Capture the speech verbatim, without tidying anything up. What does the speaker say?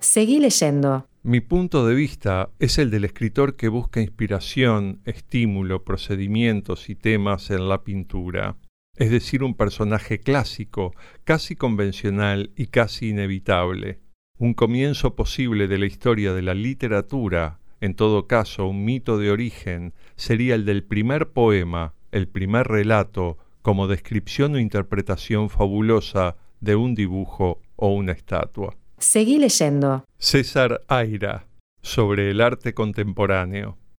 Seguí leyendo. Mi punto de vista es el del escritor que busca inspiración, estímulo, procedimientos y temas en la pintura. Es decir, un personaje clásico, casi convencional y casi inevitable. Un comienzo posible de la historia de la literatura, en todo caso un mito de origen, sería el del primer poema, el primer relato, como descripción o interpretación fabulosa de un dibujo o una estatua. Seguí leyendo. César Aira, sobre el arte contemporáneo.